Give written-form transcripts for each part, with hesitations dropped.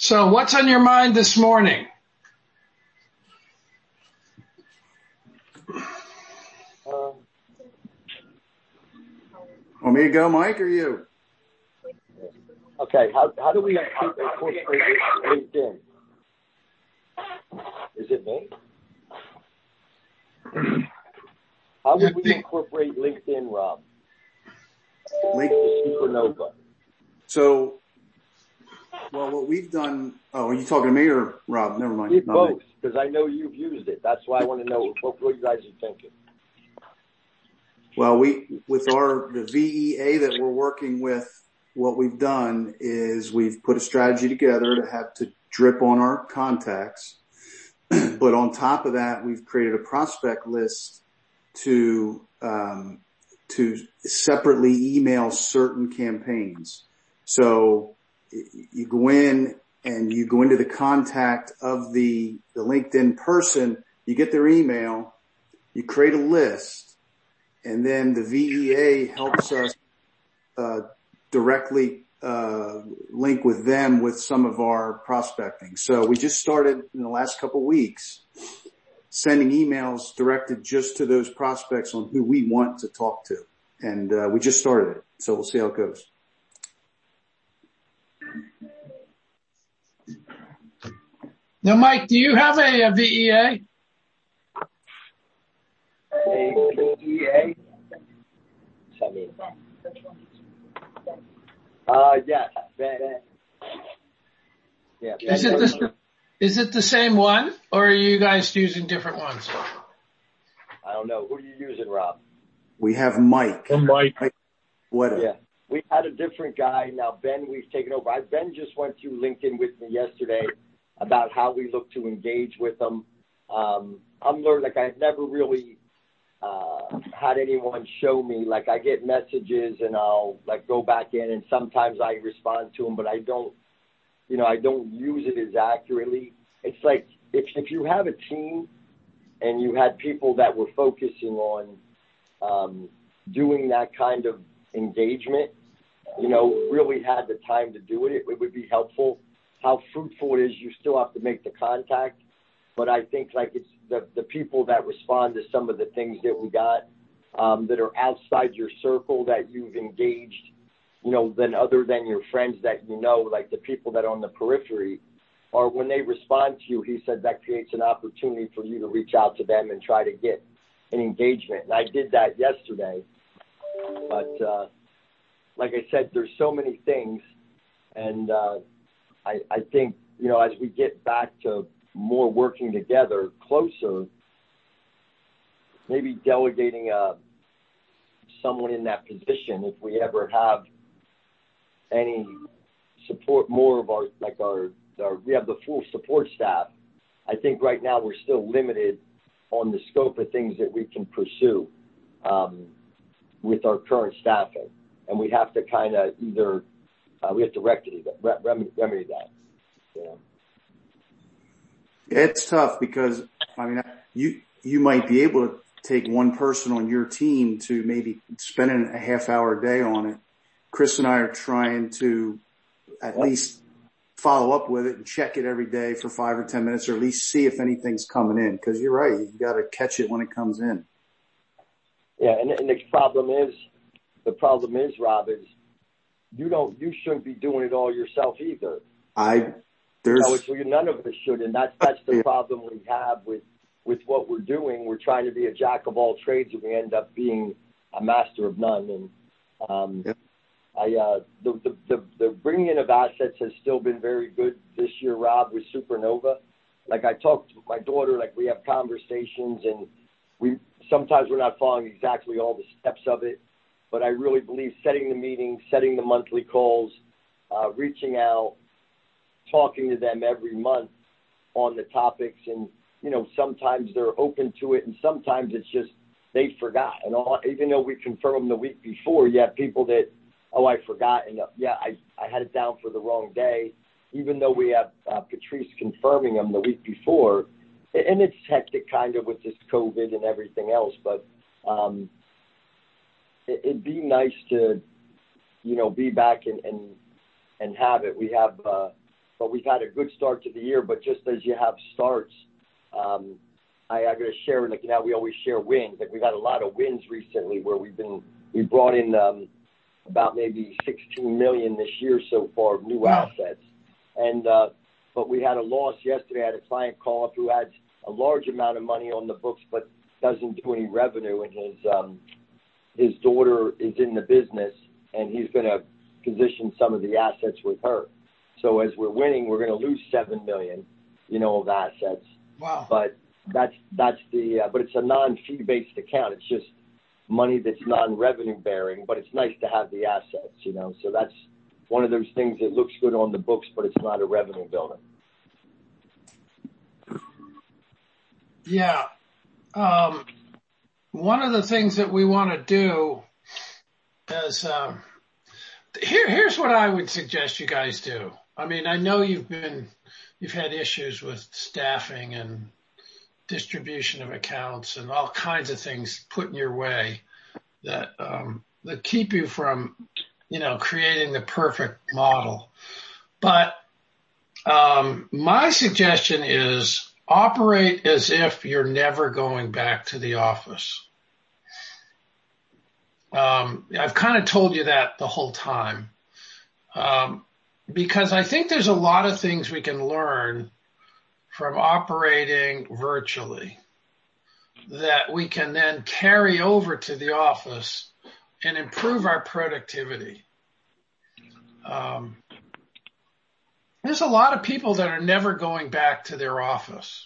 So what's on your mind this morning? Want me to go, Mike, or you? Okay, how do we incorporate LinkedIn? Is it me? How would we incorporate LinkedIn, Rob? Supernova. So, well, what we've done. Oh, are you talking to me or Rob? Never mind. Both, because I know you've used it. That's why I want to know what you guys are thinking. Well, with the VEA that we're working with, what we've done is we've put a strategy together to drip on our contacts. But on top of that, we've created a prospect list to separately email certain campaigns. So you go in and you go into the contact of the LinkedIn person, you get their email, you create a list, and then the VEA helps us directly link with them with some of our prospecting. So we just started in the last couple of weeks sending emails directed just to those prospects on who we want to talk to. And we just started it. So we'll see how it goes. Now, Mike, do you have a VEA? A VEA? Yes. Yeah. Is it the same one, or are you guys using different ones? I don't know. Who are you using, Rob? We have Mike. Mike. What? Yeah. We had a different guy. Now, Ben, we've taken over. Ben just went through LinkedIn with me yesterday about how we look to engage with them. I'm learning, I've never really had anyone show me. I get messages and I'll go back in, and sometimes I respond to them, but I don't use it as accurately. It's like if you have a team and you had people that were focusing on doing that kind of engagement, really had the time to do it, it would be helpful. How fruitful it is, you still have to make the contact. But I think it's the people that respond to some of the things that we got that are outside your circle that you've engaged, than other than your friends that the people that are on the periphery, or when they respond to you, he said that creates an opportunity for you to reach out to them and try to get an engagement. And I did that yesterday. But like I said, there's so many things. And I think, as we get back to more working together, closer, maybe delegating someone in that position, if we ever have any support, more of our we have the full support staff. I think right now we're still limited on the scope of things that we can pursue with our current staffing, and we have to kind of either we have to remedy that. It's tough because you might be able to take one person on your team to maybe spending a half hour a day on it. Chris and I are trying to at least follow up with it and check it every day for 5 or 10 minutes, or at least see if anything's coming in. Because you're right, you got to catch it when it comes in. Yeah, and the problem is, Rob, is you shouldn't be doing it all yourself either. None of us should, and that's the problem we have with what we're doing. We're trying to be a jack of all trades, and we end up being a master of none. And the bringing in of assets has still been very good this year, Rob, with Supernova. I talk to my daughter, we have conversations, and sometimes we're not following exactly all the steps of it, but I really believe setting the meetings, setting the monthly calls, reaching out, talking to them every month on the topics, and sometimes they're open to it, and sometimes it's just they forgot. And even though we confirm them the week before, you have people that, I forgot, and I had it down for the wrong day, even though we have Patrice confirming them the week before. And it's hectic kind of with this COVID and everything else, but it'd be nice to, be back and have it. We have but we've had a good start to the year. But just as you have starts, I got to share, like, you know, we always share wins. Like, we've had a lot of wins recently where we brought in about maybe 16 million this year so far of new assets. And but we had a loss yesterday. I had a client call up who had a large amount of money on the books but doesn't do any revenue, and his daughter is in the business, and he's going to position some of the assets with her. So as we're winning, we're going to lose 7 million, you know, of assets. Wow. But that's the but it's a non-fee based account. It's just money that's non-revenue bearing, but it's nice to have the assets, you know. So that's one of those things that looks good on the books, but it's not a revenue builder. Yeah. One of the things that we want to do is, here's what I would suggest you guys do. I mean, I know you've had issues with staffing and distribution of accounts and all kinds of things put in your way that keep you from, you know, creating the perfect model. But, my suggestion is operate as if you're never going back to the office. I've kind of told you that the whole time. Because I think there's a lot of things we can learn from operating virtually that we can then carry over to the office and improve our productivity. There's a lot of people that are never going back to their office.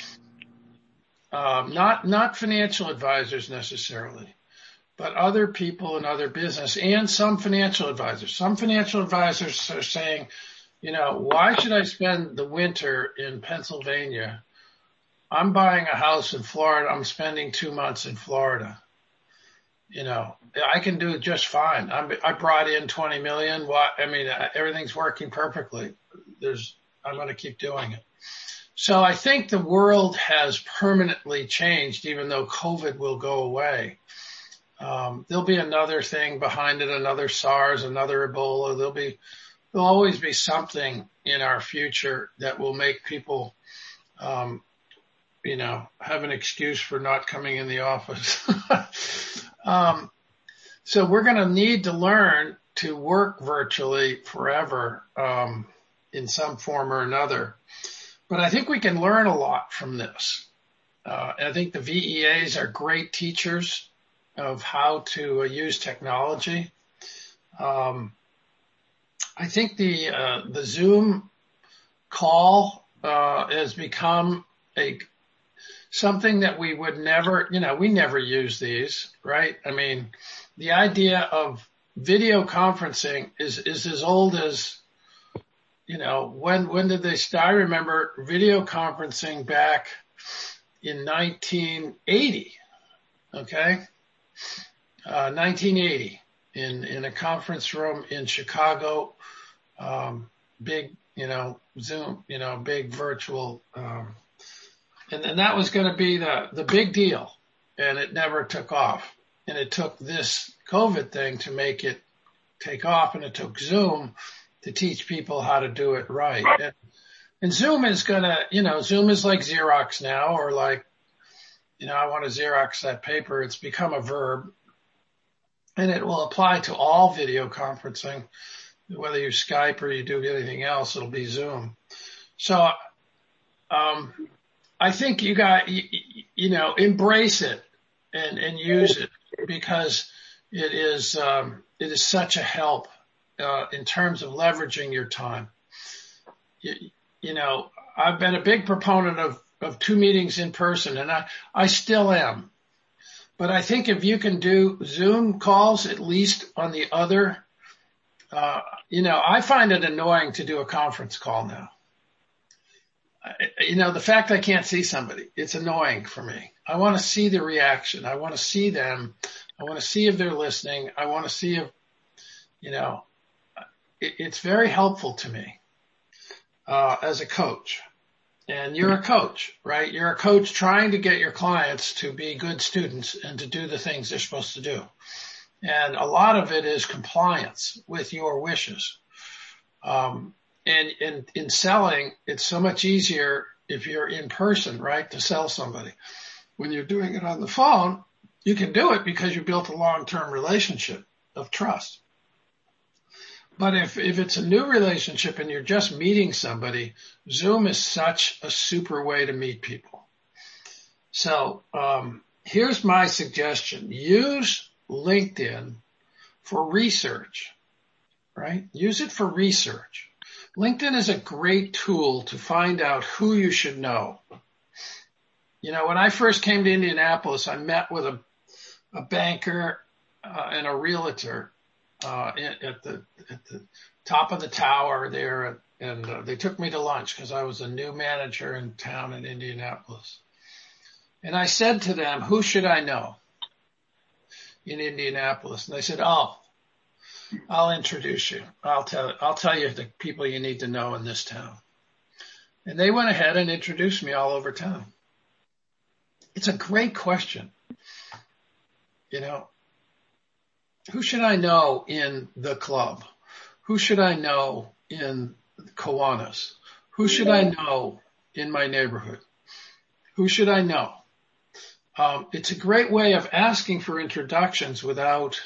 Not financial advisors necessarily, but other people in other business and some financial advisors. Some financial advisors are saying, you know, why should I spend the winter in Pennsylvania? I'm buying a house in Florida. I'm spending 2 months in Florida. You know, I can do just fine. I brought in 20 million. I mean, everything's working perfectly. I'm going to keep doing it. So I think the world has permanently changed, even though COVID will go away. There'll be another thing behind it, another SARS, another Ebola. There'll always be something in our future that will make people, you know, have an excuse for not coming in the office. So we're going to need to learn to work virtually forever, in some form or another. But I think we can learn a lot from this. I think the VEAs are great teachers of how to use technology. I think the Zoom call has become something that we would never, you know, we never use these, right? I mean, the idea of video conferencing is as old as, you know, when did they start? I remember video conferencing back in 1980, okay? 1980 in a conference room in Chicago, big, you know, Zoom, you know, big virtual, and that was going to be the big deal, and it never took off. And it took this COVID thing to make it take off, and it took Zoom to teach people how to do it right. And Zoom is going to, you know, Zoom is like Xerox now, or like, you know, I want to Xerox that paper. It's become a verb, and it will apply to all video conferencing, whether you Skype or you do anything else, it'll be Zoom. So, I think you got, you know, embrace it and use it, because it is such a help, in terms of leveraging your time. You know, I've been a big proponent of 2 meetings in person, and I still am. But I think if you can do Zoom calls, at least on the other, you know, I find it annoying to do a conference call now. You know, the fact I can't see somebody, it's annoying for me. I want to see the reaction. I want to see them. I want to see if they're listening. I want to see if, you know, it's very helpful to me, as a coach. And you're a coach, right? You're a coach trying to get your clients to be good students and to do the things they're supposed to do. And a lot of it is compliance with your wishes. And in selling, it's so much easier if you're in person, right, to sell somebody. When you're doing it on the phone, you can do it because you built a long-term relationship of trust. But if it's a new relationship and you're just meeting somebody, Zoom is such a super way to meet people. So here's my suggestion. Use LinkedIn for research, right? Use it for research. LinkedIn is a great tool to find out who you should know. You know, when I first came to Indianapolis, I met with a banker and a realtor at the top of the tower there, and they took me to lunch because I was a new manager in town in Indianapolis. And I said to them, who should I know in Indianapolis? And they said, oh, I'll introduce you. I'll tell you the people you need to know in this town. And they went ahead and introduced me all over town. It's a great question. You know, who should I know in the club? Who should I know in Kiwanis? Who should I know in my neighborhood? Who should I know? It's a great way of asking for introductions without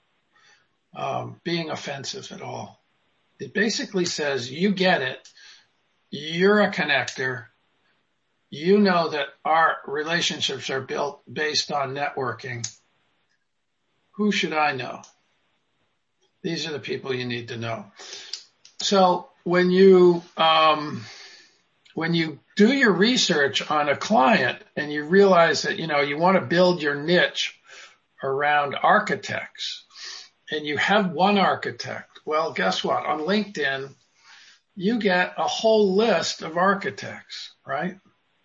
being offensive at all. It basically says, you get it. You're a connector. You know that our relationships are built based on networking. Who should I know? These are the people you need to know. So when you do your research on a client and you realize that, you know, you want to build your niche around architects and you have one architect, well, guess what? On LinkedIn, you get a whole list of architects, right?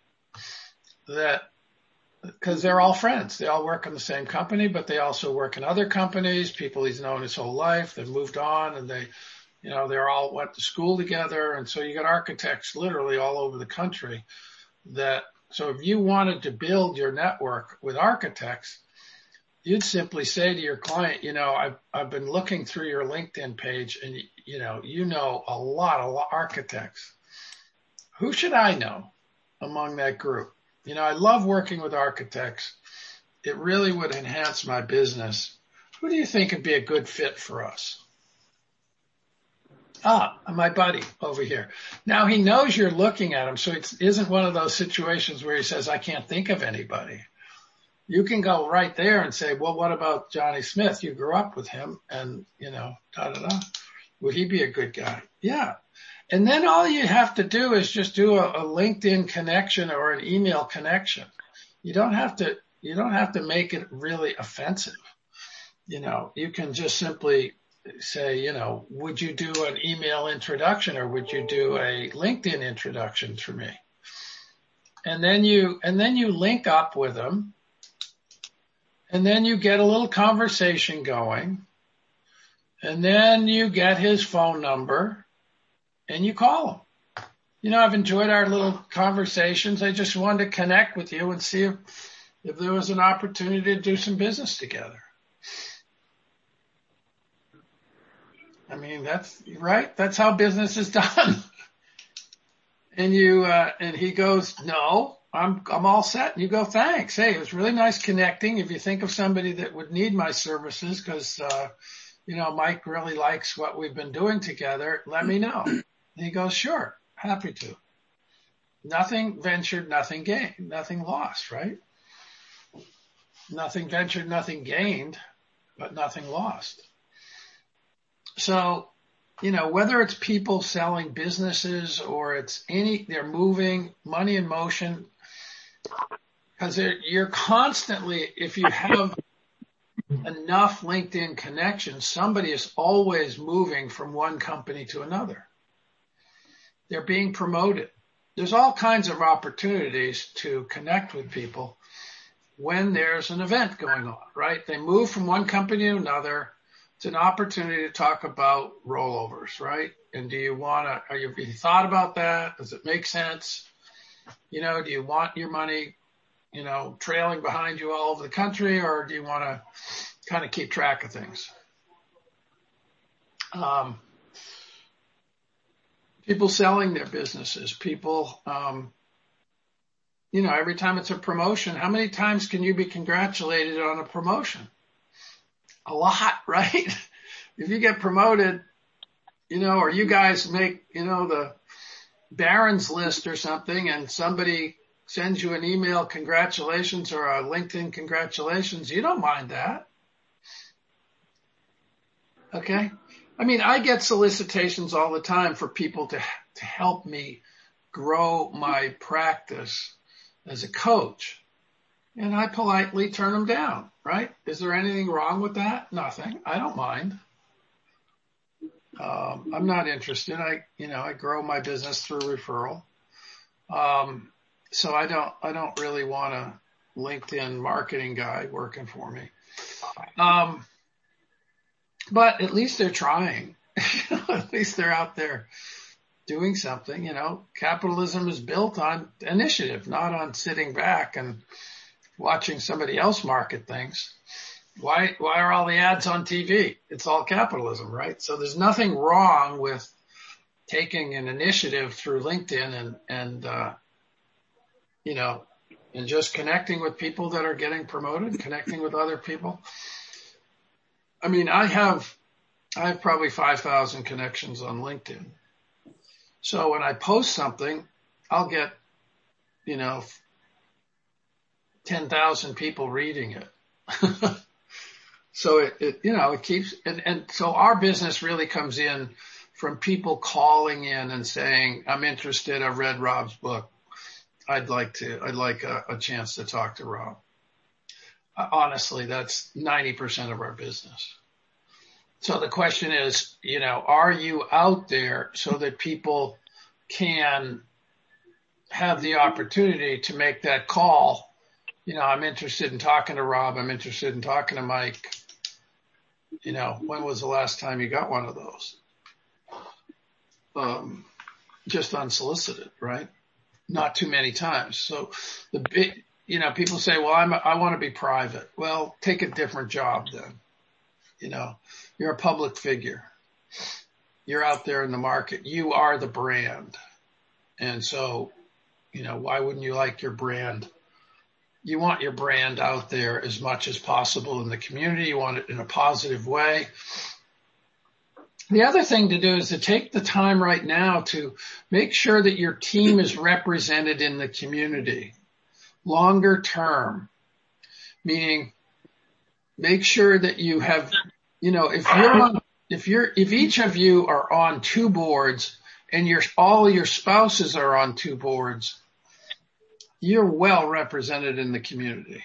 Because they're all friends. They all work in the same company, but they also work in other companies, people he's known his whole life. They've moved on and they're all went to school together. And so you got architects literally all over the country so if you wanted to build your network with architects, you'd simply say to your client, you know, I've been looking through your LinkedIn page and you know a lot of architects. Who should I know among that group? You know, I love working with architects. It really would enhance my business. Who do you think would be a good fit for us? My buddy over here. Now he knows you're looking at him, so it isn't one of those situations where he says, I can't think of anybody. You can go right there and say, well, what about Johnny Smith? You grew up with him and, you know, da-da-da. Would he be a good guy? Yeah. And then all you have to do is just do a LinkedIn connection or an email connection. You don't have to make it really offensive. You know, you can just simply say, you know, would you do an email introduction or would you do a LinkedIn introduction for me? And then you link up with them and then you get a little conversation going and then you get his phone number and you call him. You know, I've enjoyed our little conversations. I just wanted to connect with you and see if there was an opportunity to do some business together. I mean, that's right. That's how business is done. And and he goes, no, I'm all set. And you go, thanks. Hey, it was really nice connecting. If you think of somebody that would need my services, because, you know, Mike really likes what we've been doing together, let me know. And he goes, sure, happy to. Nothing ventured, nothing gained, nothing lost, right? Nothing ventured, nothing gained, but nothing lost. So, you know, whether it's people selling businesses or they're moving money in motion, because you're constantly, if you have enough LinkedIn connections, somebody is always moving from one company to another. They're being promoted. There's all kinds of opportunities to connect with people when there's an event going on, right? They move from one company to another. It's an opportunity to talk about rollovers, right? And have you thought about that? Does it make sense? You know, do you want your money, you know, trailing behind you all over the country, or do you want to kind of keep track of things? people selling their businesses, people, every time it's a promotion, how many times can you be congratulated on a promotion? A lot, right? If you get promoted, or you guys make, the Barron's list or something, and somebody sends you an email, congratulations, or a LinkedIn congratulations, you don't mind that. Okay. I mean, I get solicitations all the time for people to help me grow my practice as a coach. And I politely turn them down, right? Is there anything wrong with that? Nothing. I don't mind. I'm not interested. I grow my business through referral. So I don't really want a LinkedIn marketing guy working for me. But at least they're trying. At least they're out there doing something. Capitalism is built on initiative, not on sitting back and watching somebody else market things. Why are all the ads on TV? It's all capitalism, right? So there's nothing wrong with taking an initiative through LinkedIn and just connecting with people that are getting promoted, connecting with other people. I mean, I have probably 5,000 connections on LinkedIn. So when I post something, I'll get, 10,000 people reading it. So it keeps, and so our business really comes in from people calling in and saying, I'm interested. I've read Rob's book. I'd like a chance to talk to Rob. Honestly, that's 90% of our business. So the question is, are you out there so that people can have the opportunity to make that call? I'm interested in talking to Rob. I'm interested in talking to Mike. When was the last time you got one of those? Just unsolicited, right? Not too many times. So people say, well, I want to be private. Well, take a different job then. You're a public figure. You're out there in the market. You are the brand. And so, why wouldn't you like your brand? You want your brand out there as much as possible in the community. You want it in a positive way. The other thing to do is to take the time right now to make sure that your team is represented in the community. Longer term, meaning make sure that you have, if each of you are on 2 boards and all your spouses are on 2 boards, you're well represented in the community.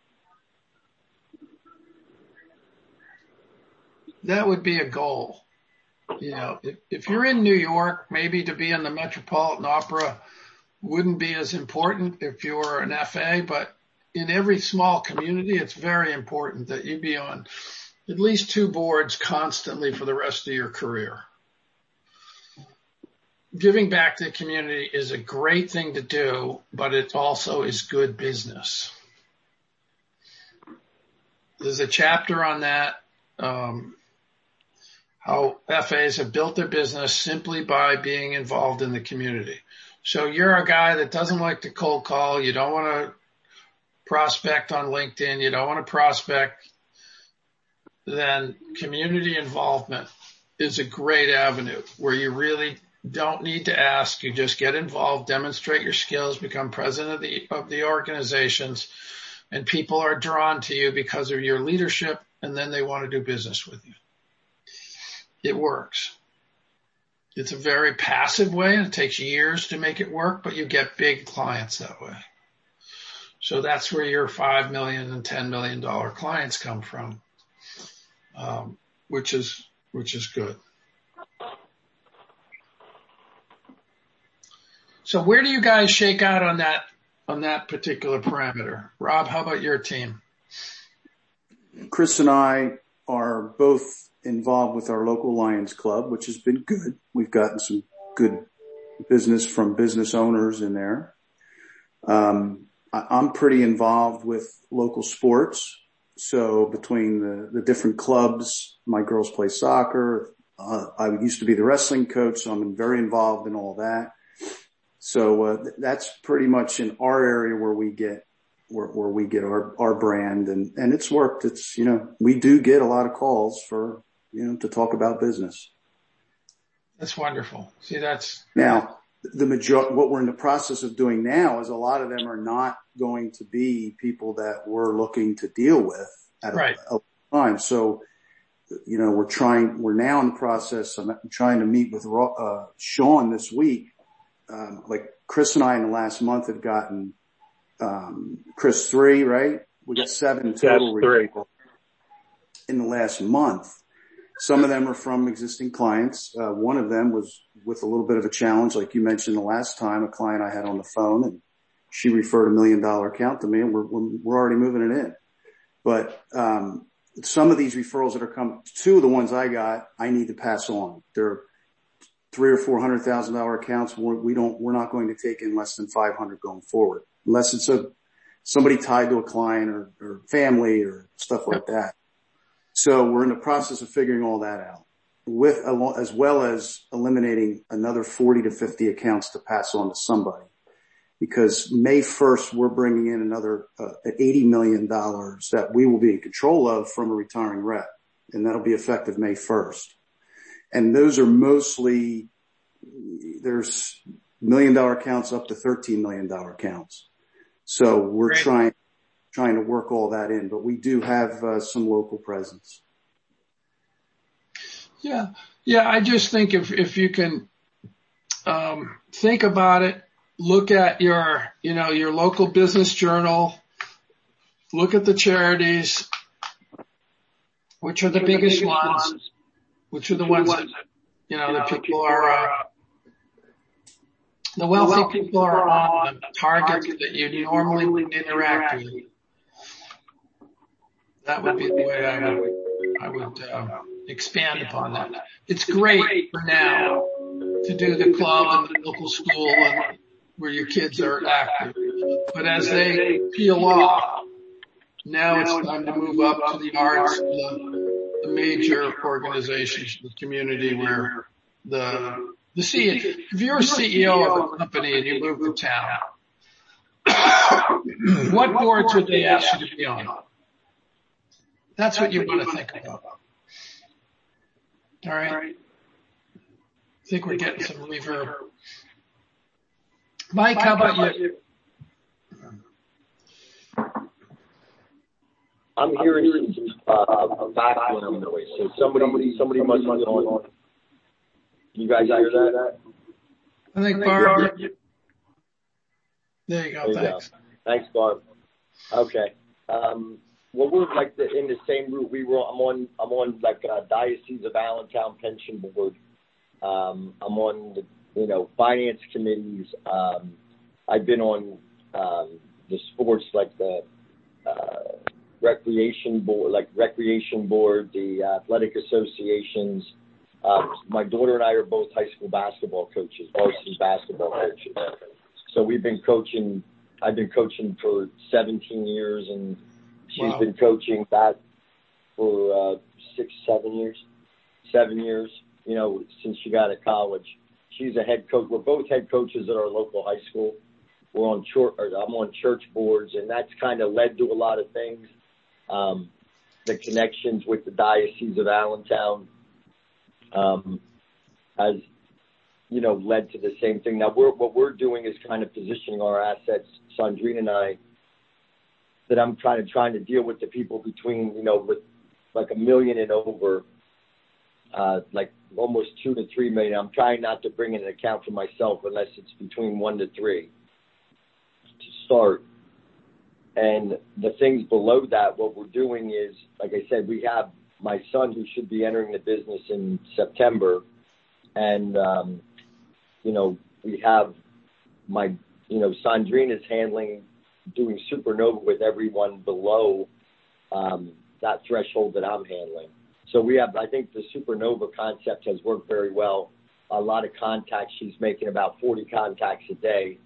That would be a goal. If you're in New York, maybe to be in the Metropolitan Opera wouldn't be as important if you're an FA, but in every small community, it's very important that you be on at least 2 boards constantly for the rest of your career. Giving back to the community is a great thing to do, but it also is good business. There's a chapter on that, how FAs have built their business simply by being involved in the community. So you're a guy that doesn't like to cold call. You don't want to prospect on LinkedIn. You don't want to prospect. Then community involvement is a great avenue where you really don't need to ask. You just get involved, demonstrate your skills, become president of the organizations, and people are drawn to you because of your leadership, and then they want to do business with you. It works. It's a very passive way, and it takes years to make it work, but you get big clients that way. So that's where your $5 million and $10 million clients come from, which is good. So where do you guys shake out on that particular parameter? Rob, how about your team? Chris and I are both involved with our local Lions Club, which has been good. We've gotten some good business from business owners in there. I'm pretty involved with local sports. So between the different clubs, my girls play soccer, I used to be the wrestling coach, so I'm very involved in all that. So, that's pretty much in our area where we get our brand, and it's worked. It's, we do get a lot of calls for, to talk about business. That's wonderful. See, that's now what we're in the process of doing now is a lot of them are not going to be people that we're looking to deal with at a time. So, we're now in the process. I'm trying to meet with Sean this week. Like Chris and I in the last month have gotten, Chris 3, right? We got 7 total in the last month. Some of them are from existing clients. One of them was with a little bit of a challenge, like you mentioned the last time, a client I had on the phone, and she referred $1 million account to me, and we're already moving it in. But some of these referrals that are coming, 2 of the ones I got, I need to pass on. They're $300,000 or $400,000 accounts. We're not going to take in less than 500 going forward, unless it's somebody tied to a client or family or stuff like that. So we're in the process of figuring all that out, as well as eliminating another 40 to 50 accounts to pass on to somebody. Because May 1st, we're bringing in another $80 million that we will be in control of from a retiring rep, and that'll be effective May 1st. And those are mostly, there's $1 million accounts up to $13 million accounts. So we're trying to work all that in, but we do have some local presence. Yeah. I just think if you can think about it, look at your local business journal, look at the charities, which are the biggest ones, which are the ones that the people are the wealthy people are on, the targets that you normally would interact with. That would be the way I would expand upon that. It's great for now to do the club and the local school and where your kids are active. But as they peel off, now it's time to move up to the arts, the major organizations, the community where the CEO, if you're a CEO of a company and you move to town, what boards would they ask you to be on? That's what you want to think about. All right. I think we're getting some reverb. Mike, how about you? I'm hearing some background noise. So somebody must be on. You guys hear that? I think Barb. There you go. Thanks. Thanks, Barb. Okay. Well, we're like in the same group. I'm on like Diocese of Allentown Pension Board. I'm on the finance committees. I've been on the sports, like the recreation board, the athletic associations. My daughter and I are both high school basketball coaches, varsity basketball coaches. So we've been coaching. I've been coaching for 17 years, and she's been coaching that for 7 years. 7 years, since she got out of college. She's a head coach. We're both head coaches at our local high school. I'm on church boards, and that's kind of led to a lot of things. The connections with the Diocese of Allentown has, led to the same thing. Now, what we're doing is kind of positioning our assets, Sandrine and I, that I'm trying to deal with the people between, with like $1 million and over, like almost $2 to $3 million. I'm trying not to bring in an account for myself unless it's between 1 to 3 to start. And the things below that, what we're doing is, like I said, we have my son who should be entering the business in September. And, we have Sandrine is doing Supernova with everyone below that threshold that I'm handling. So I think the Supernova concept has worked very well. A lot of contacts. She's making about 40 contacts a day.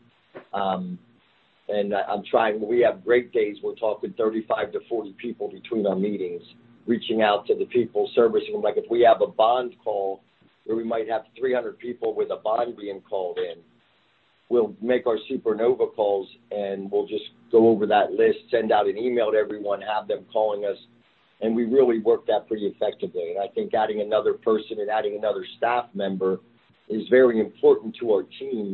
And we have great days. We're talking 35 to 40 people between our meetings. reaching out to the people, servicing them. Like if we have a bond call where we might have 300 people with a bond being called in, we'll make our supernova calls and we'll just go over that list, send out an email to everyone, have them calling us. And we really work that pretty effectively. And I think adding another person and adding another staff member is very important to our team.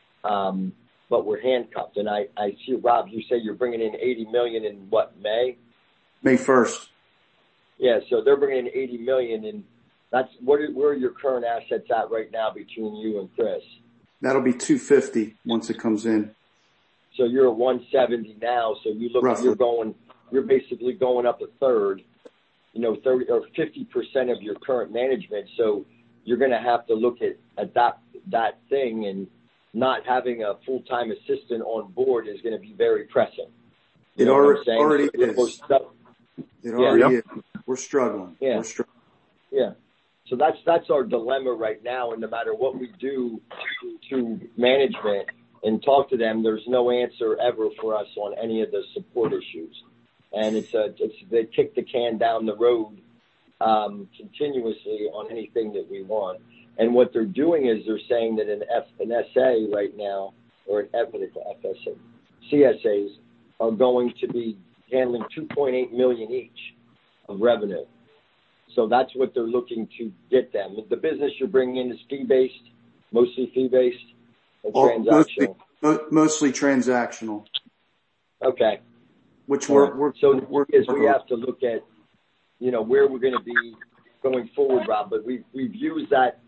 But we're handcuffed. And I see, Rob, you say you're bringing in $80 million in what, May? May 1st. Yeah, so they're bringing in $80 million, and that's where are your current assets at right now between you and Chris? That'll be 250 once it comes in. So you're at 170 now. So you look, Roughly. you're basically going up a third, 30 or 50% of your current management. So you're going to have to look at that thing, and not having a full-time assistant on board is going to be very pressing. It already is. It already is. We're struggling. Yeah. We're struggling. Yeah. So that's our dilemma right now. And no matter what we do to management and talk to them, there's no answer ever for us on any of the support issues. And they kick the can down the road, continuously on anything that we want. And what they're doing is they're saying that an SA right now, or an FSA, CSAs are going to be handling $2.8 million each of revenue. So that's what they're looking to get them. The business you're bringing in is fee-based, mostly fee-based, or transactional? Mostly transactional. Okay. Which we have to look at, where we're going to be going forward, Rob. But we've used that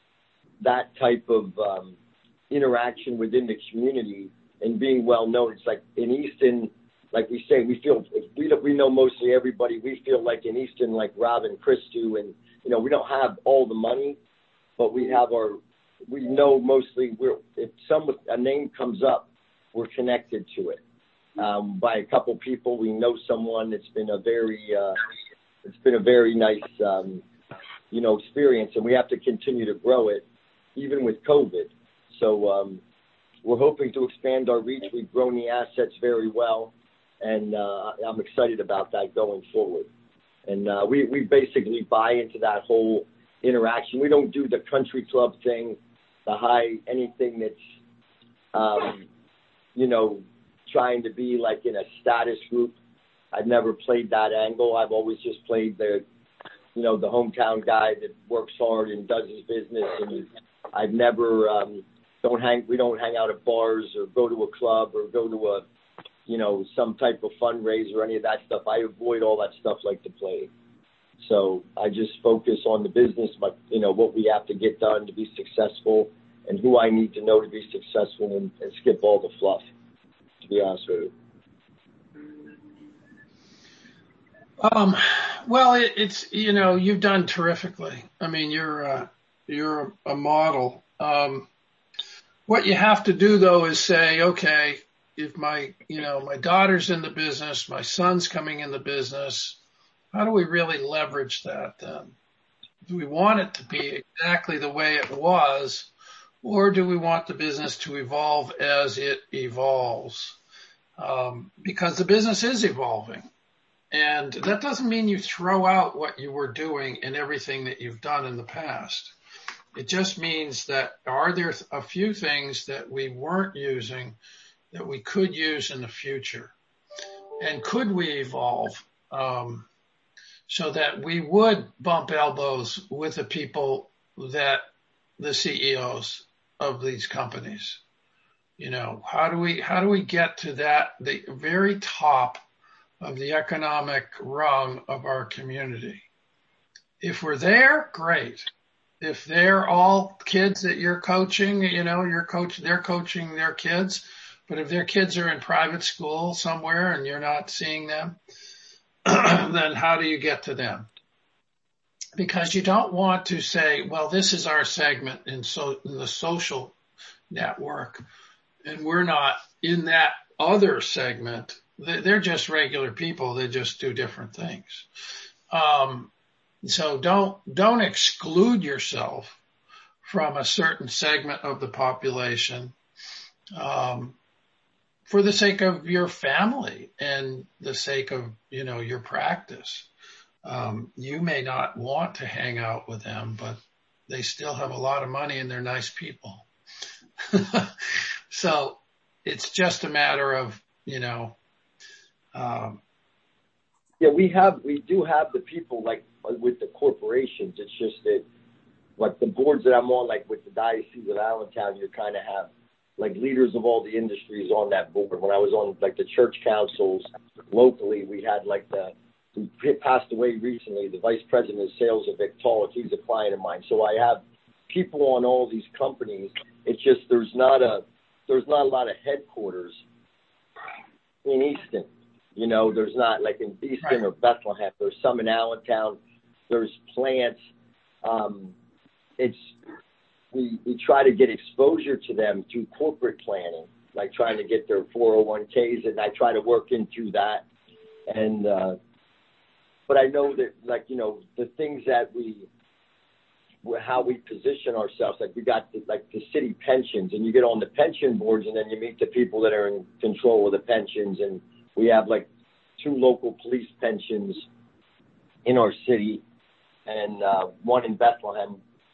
type of interaction within the community and being well known. It's like in Easton, like we say, we know mostly everybody. We feel like in Easton, like Rob and Chris do, and we don't have all the money, but we know mostly if a name comes up, we're connected to it by a couple people. We know someone. It's been a very nice experience, and we have to continue to grow it even with COVID. So we're hoping to expand our reach. We've grown the assets very well, and I'm excited about that going forward. And we basically buy into that whole interaction. We don't do the country club thing, anything that's, trying to be like in a status group. I've never played that angle. I've always just played the hometown guy that works hard and does his business. And I've never, we don't hang out at bars or go to a club or go to some type of fundraiser or any of that stuff. I avoid all that stuff like the plague. So I just focus on the business, but what we have to get done to be successful and who I need to know to be successful, and skip all the fluff, to be honest with you. Well, it's, you've done terrifically. I mean, you're a model. What you have to do though is say, okay, if my daughter's in the business, my son's coming in the business, how do we really leverage that then? Do we want it to be exactly the way it was, or do we want the business to evolve as it evolves? Because the business is evolving. And that doesn't mean you throw out what you were doing and everything that you've done in the past. It just means that are there a few things that we weren't using that we could use in the future? And could we evolve so that we would bump elbows with the people that the CEOs of these companies? How do we get to the very top of the economic rung of our community? If we're there, great. If they're all kids that you're coaching, they're coaching their kids. But if their kids are in private school somewhere and you're not seeing them, then how do you get to them? Because you don't want to say, well, this is our segment in the social network, and we're not in that other segment. They're just regular people. They just do different things. So don't exclude yourself from a certain segment of the population, for the sake of your family and the sake of, your practice. You may not want to hang out with them, but they still have a lot of money and they're nice people. So it's just a matter of, Yeah, we do have the people like with the corporations. It's just that like the boards that I'm on, like with the Diocese of Allentown, you kind of have like leaders of all the industries on that board. When I was on like the church councils locally, we had like who passed away recently, the vice president of sales of Victaulic. He's a client of mine. So I have people on all these companies. It's just there's not a lot of headquarters in Easton. There's not like in Easton or Bethlehem. There's some in Allentown. There's plants. We try to get exposure to them through corporate planning, like trying to get their 401ks, and I try to work into that. And but I know that the things that how we position ourselves, like we got the city pensions, and you get on the pension boards, and then you meet the people that are in control of the pensions, and we have like 2 local police pensions in our city, and one in Bethlehem,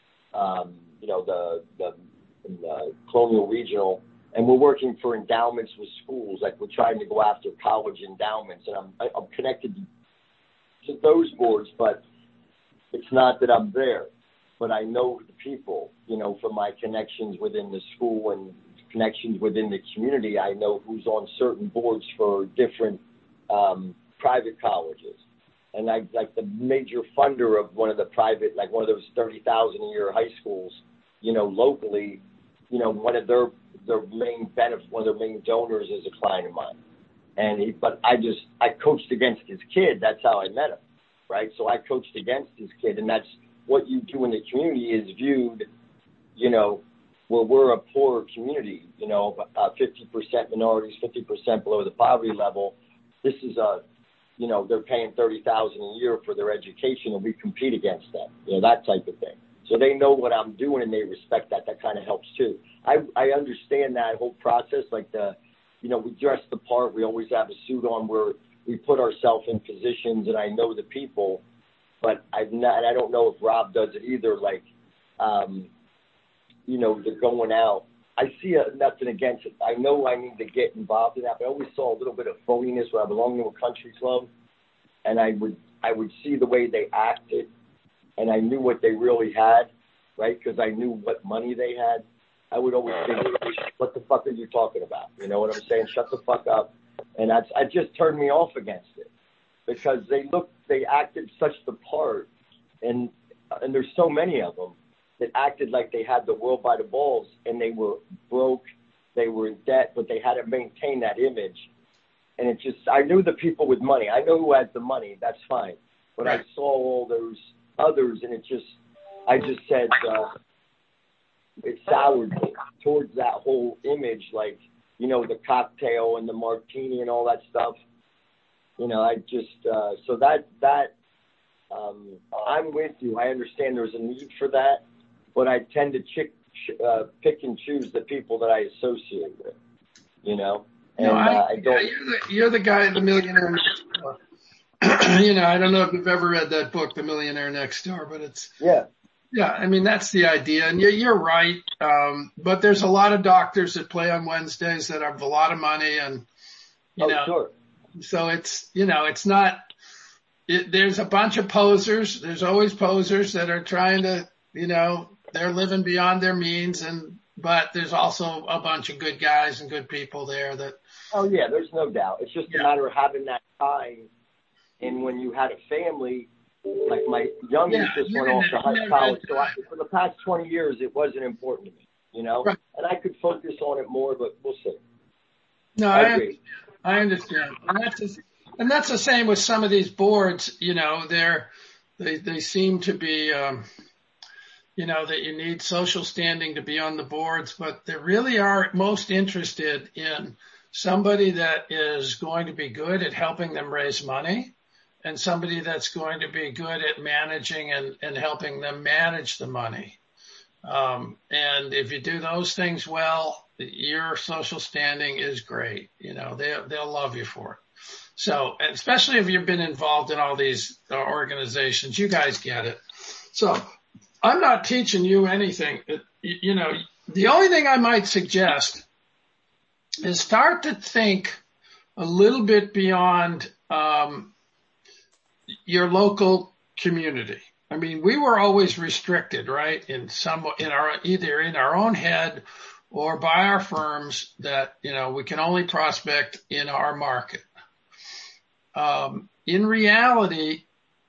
the Colonial Regional, and we're working for endowments with schools. Like we're trying to go after college endowments, and I'm connected to those boards, but it's not that I'm there. But I know the people, from my connections within the school and connections within the community. I know who's on certain boards for different private colleges. And I like the major funder of one of the private, like one of those 30,000 a year high schools, locally, one of their main benefits, one of their main donors is a client of mine. But I coached against his kid. That's how I met him, right? So I coached against his kid, and that's what you do in the community is viewed, where we're a poorer community, 50% minorities, 50% below the poverty level. This is they're paying $30,000 a year for their education, and we compete against them, that type of thing. So they know what I'm doing, and they respect that. That kind of helps too. I understand that whole process, like we dress the part. We always have a suit on where we put ourselves in positions, and I know the people, but I don't know if Rob does it either. Like, they're going out. I see nothing against it. I know I need to get involved in that, but I always saw a little bit of phoniness when I belonged to a country club, and I would see the way they acted, and I knew what they really had, right? Because I knew what money they had. I would always think, what the fuck are you talking about? You know what I'm saying? Shut the fuck up. And it just turned me off against it because they acted such the part, and there's so many of them that acted like they had the world by the balls, and they were broke, they were in debt, but they had to maintain that image. And I knew the people with money. I know who had the money. That's fine. But I saw all those others, and I just said, it soured me towards that whole image, like, the cocktail and the martini and all that stuff. So that I'm with you. I understand there's a need for that, but I tend to pick and choose the people that I associate with, And I don't. You're the guy in The Millionaire Next Door. I don't know if you've ever read that book, The Millionaire Next Door, but it's yeah. I mean, that's the idea, and you're right. But there's a lot of doctors that play on Wednesdays that have a lot of money, and sure. So it's not. There's a bunch of posers. There's always posers that are trying to, they're living beyond their means, but there's also a bunch of good guys and good people there that. Oh yeah, there's no doubt. It's just a matter of having that time. And when you had a family, like my youngest just went off to college, so for the past 20 years, it wasn't important to me, Right. And I could focus on it more, but we'll see. No, I agree. I understand. And that's the same with some of these boards, they seem to be, that you need social standing to be on the boards, but they really are most interested in somebody that is going to be good at helping them raise money and somebody that's going to be good at managing and helping them manage the money. And if you do those things well, your social standing is great. They'll love you for it. So, especially if you've been involved in all these organizations, you guys get it. So I'm not teaching you anything. The only thing I might suggest is start to think a little bit beyond your local community. I mean, we were always restricted, right? Either in our own head or by our firms that, we can only prospect in our market. In reality,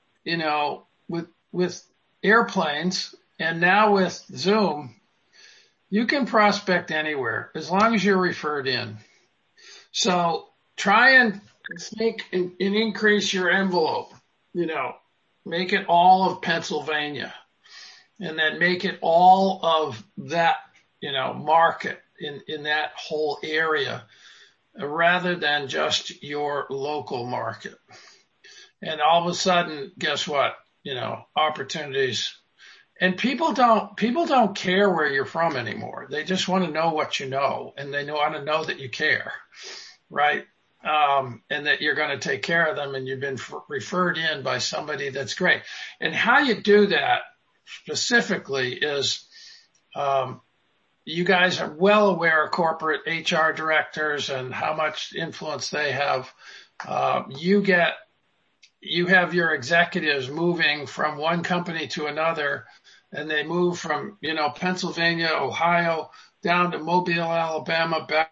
with airplanes and now with Zoom, you can prospect anywhere as long as you're referred in. So try and think and increase your envelope, make it all of Pennsylvania, and then make it all of that, market in that whole area, rather than just your local market. And all of a sudden, guess what? Opportunities. And people don't care where you're from anymore. They just want to know what you know, and they want to know that you care, right? And that you're going to take care of them, and you've been referred in by somebody that's great. And how you do that specifically is, you guys are well aware of corporate HR directors and how much influence they have. You have your executives moving from one company to another, and they move from, Pennsylvania, Ohio, down to Mobile, Alabama, back.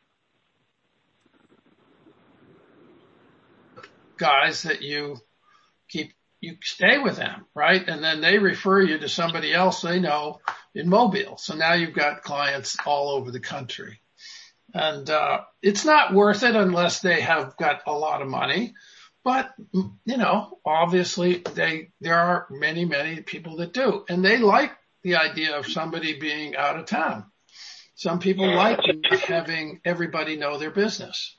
Guys that you stay with them, right? And then they refer you to somebody else they know in Mobile. So now you've got clients all over the country. And it's not worth it unless they have got a lot of money. But, obviously there are many, many people that do. And they like the idea of somebody being out of town. Some people like having everybody know their business.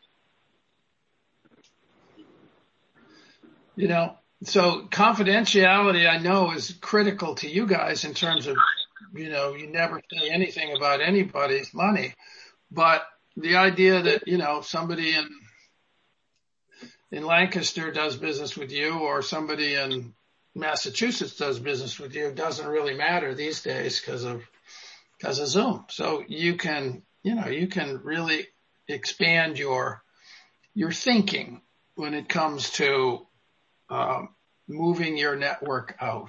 So confidentiality, I know, is critical to you guys in terms of, you never say anything about anybody's money. But the idea that, somebody in Lancaster does business with you, or somebody in Massachusetts does business with you, doesn't really matter these days because of Zoom. So you can really expand your thinking when it comes to moving your network out.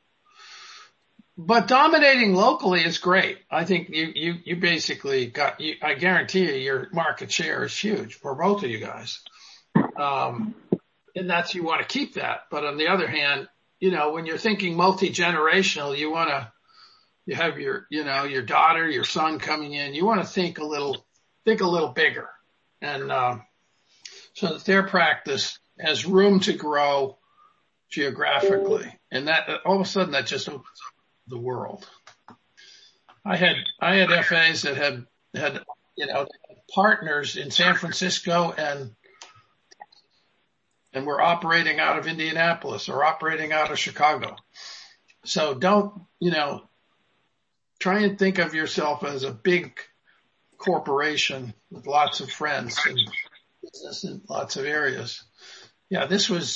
But dominating locally is great. I think you basically I guarantee you your market share is huge for both of you guys. And you want to keep that. But on the other hand, when you're thinking multi-generational, you have your daughter, your son coming in, you want to think a little bigger. And, so that their practice has room to grow geographically. And that all of a sudden that just opens up the world. I had FAs that had partners in San Francisco and we're operating out of Indianapolis or operating out of Chicago. So don't, try and think of yourself as a big corporation with lots of friends and business in lots of areas. Yeah, this was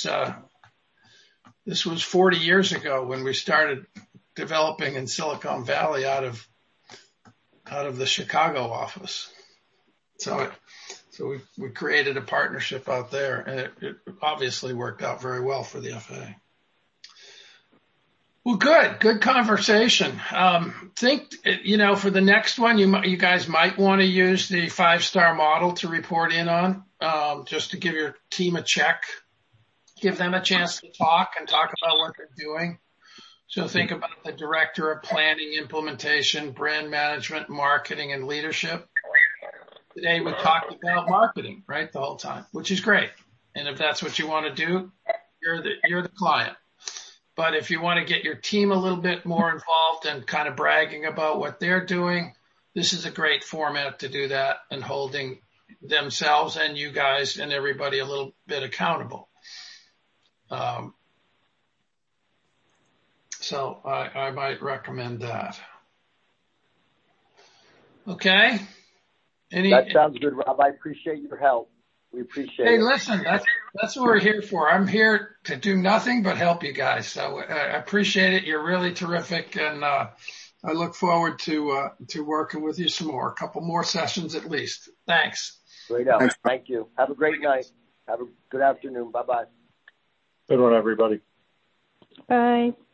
40 years ago when we started developing in Silicon Valley out of the Chicago office. So we created a partnership out there, and it obviously worked out very well for the FA. Well, good conversation. Think, for the next one, you guys might want to use the 5-star model to report in on, just to give your team a check, give them a chance to talk about what they're doing. So think about the director of planning, implementation, brand management, marketing, and leadership. Today we talked about marketing, right, the whole time, which is great. And if that's what you want to do, you're the client. But if you want to get your team a little bit more involved and kind of bragging about what they're doing, this is a great format to do that, and holding themselves and you guys and everybody a little bit accountable. So I might recommend that. Okay. That sounds good, Rob. I appreciate your help. We appreciate it. Hey, listen, that's what we're here for. I'm here to do nothing but help you guys. So I appreciate it. You're really terrific. And, I look forward to working with you some more, a couple more sessions at least. Thanks. Great out. Thank you. Have a great night. Have a good afternoon. Bye-bye. Good one, everybody. Bye.